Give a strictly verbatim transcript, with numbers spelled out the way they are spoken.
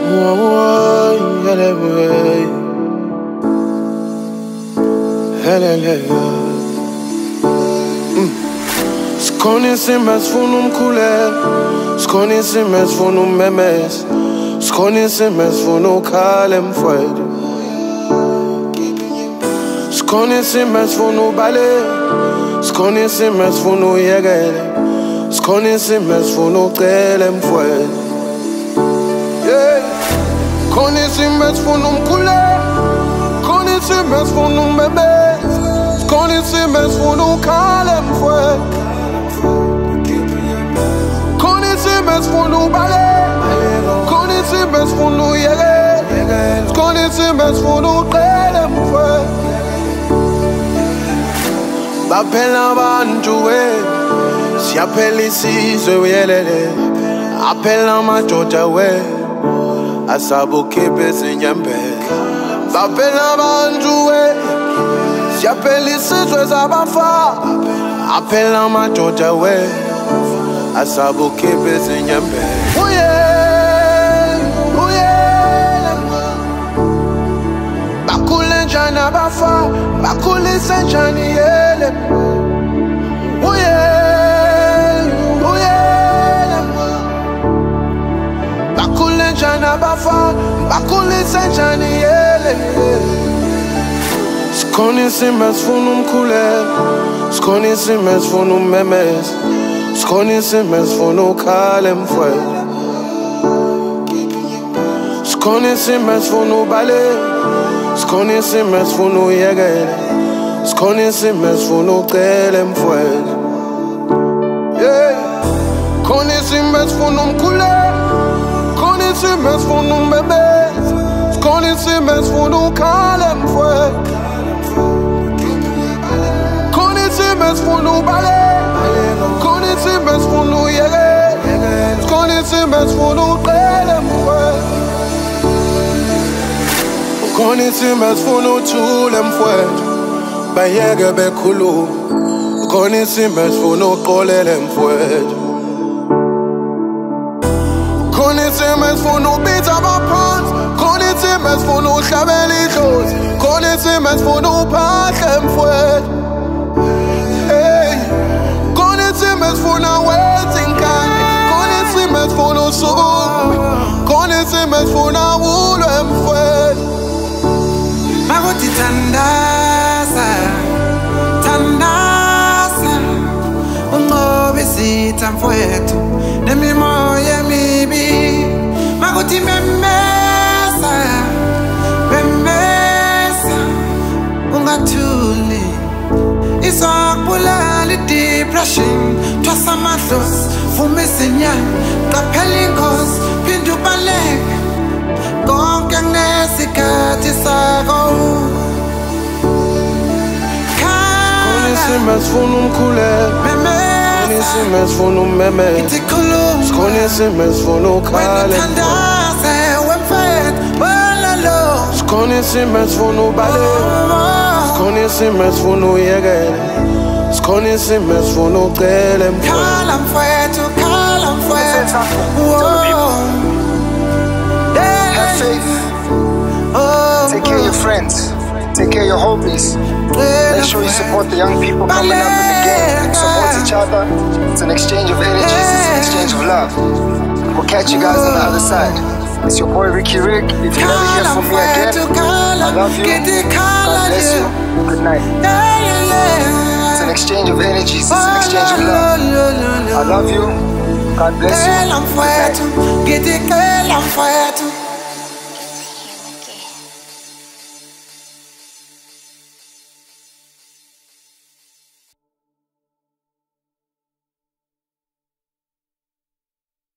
Skoni simes funum kule, skoni simes funum memes, skoni simes funu kalem fuede. Skoni simes funu bale, skoni simes funu yegele, skoni simes funu kelem fuede. Yeah, skoni simes funum kule, skoni simes funum memes, skoni simes funu kalem fuede. Funu bale, skoni simes funu yege, skoni simes funu kelem fwe. Baphela abantu we, siyaphela isizwe uyelele. Aphela amadoda we, asabukhiphe izinyembezi. Baphela abantu we, siyaphela isizwe zabafa. Aphela amadoda we, asabukhiphe izinyembezi. Uye, uye, bakhule njani abafa, bakhulise njani yele. Uye, uye, bakhule njani abafa, bakhulise njani yele. Skoni simes funum kule, skoni simes funum memes, skoni simes funu kalem fuede. Skoni simes funu bale, skoni simes funu yegele, skoni simes funu kelem fuede. Yeah, skoni simes funum kule, skoni simes funu memes, skoni simes funu kalem fuede. Skoni simes funu bale, skoni simes funu yege, skoni simes funu kelem fuede. Skoni simes funu tulem fuede, bayege bekhuluma. Skoni simes funu qolelem fuede. Skoni simes funu bitsa abaphansi, skoni simes funu hlabela idlozi, skoni simes funu phahlem fuede. Skoni funa wenza inkani, skoni simes funa usuku, skoni simes funa ulwe mfowethu. Makuthi thandaza, thandaza, unqobe isitha mfowethu nemimoya emibi. Makuthi memeza, memeza, ungathuli izokubulala i-depression. Twasa amadlozi, vuma izinyanya, qaphela ingozi, phinda ubaleke. Konke kunesikhathi sakho. Skoni simes funum kule, skoni simes funum memes, skoni simes funu kalem fuede. Skoni simes funu bale, skoni simes funu yegele, skoni simes funu kelem fuede. Have faith. Take care of your friends. Take care of your hobbies. Make sure you support the young people coming up in the game. Support each other. It's an exchange of energies. It's an exchange of love. We'll catch you guys on the other side. It's your boy Ricky Rick. If you never hear from me again, I love you. God bless you. Good night. It's an exchange of energies. It's an exchange of love. I love you. God bless you. Good night.